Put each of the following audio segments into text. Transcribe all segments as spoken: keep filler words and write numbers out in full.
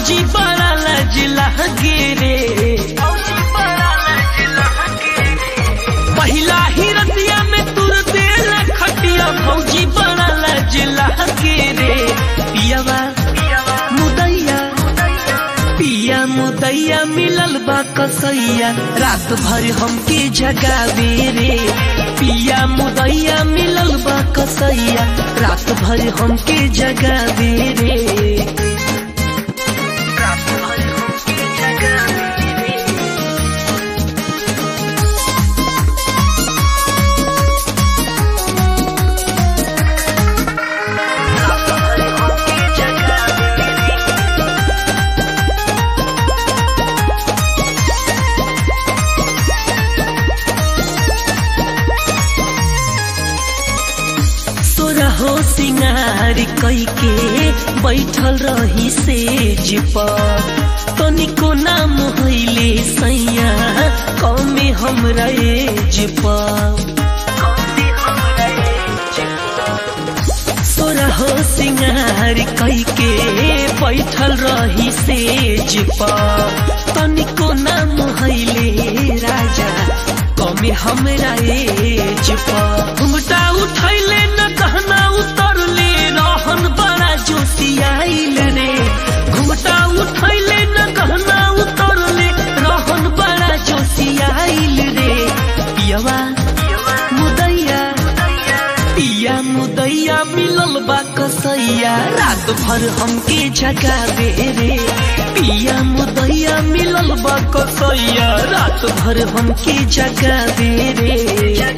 भौजी बड़ा लजला गे पहिला ही रतिया में तुर देल खटिया भौजी बड़ा लजला गे पियावा मुदैया पिया मुदैया मिलल बा कसैया रात भर हमके जगावे रे पिया मुदैया मिलल बा कसैया रात भर हमके जगावे रे रात भर हमके जगावे रे रात भर हमके जगावे रे हो सिंगार कई के बैठल रही सेज पर तनिको नाम होइले सैया कमे हमरा एज पर सोरा हो सिंगार कई के बैठल रही सेज पर तनिको नाम होइले राजा कमे हमरा एज पर घुमटा उठैले न कहना उतरले रहन बड़ा जोशियाइल रे घुमटा उठैले न कहना उतरले रहन बड़ा जोशियाइल रे पियावा मुदैया पिया मुदैया मिलल बा कसैया रात भर हमके जगावे रे पिया मुदैया मिलल बा कसैया रात भर हमके जगावे रे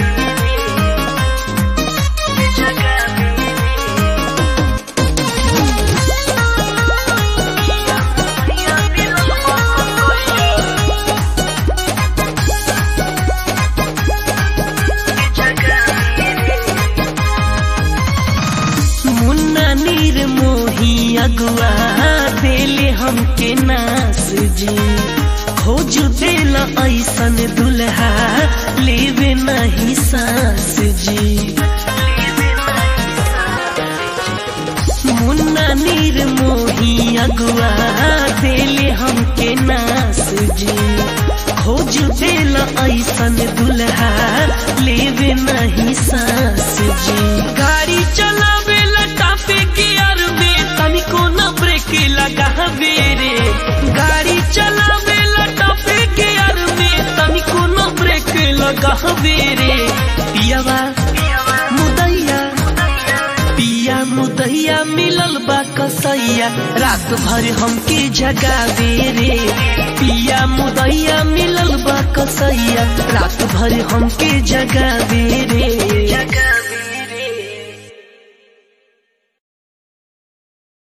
मुन्ना नीर मोही अगुआ देले हमके नास जी खोज देल ऐसन दुल्हा लेवे नहीं सास जी मुन्ना नीर मोही अगुआ देले हमके नास जी खोज देल ऐसन दुल्हा लेवे नहीं सास जी गाड़ी चलावे लटापे गियर में तनिको न ब्रेक लगावे रे गाड़ी चलावे लटापे गियर में तनिको न ब्रेक लगावे रे पियावा मुदैया पिया मुदैया मिलल बा कसैया रात भर हमके जगावे रे पिया मुदैया मिलल बा कसैया रात भर हमके जगावे रे।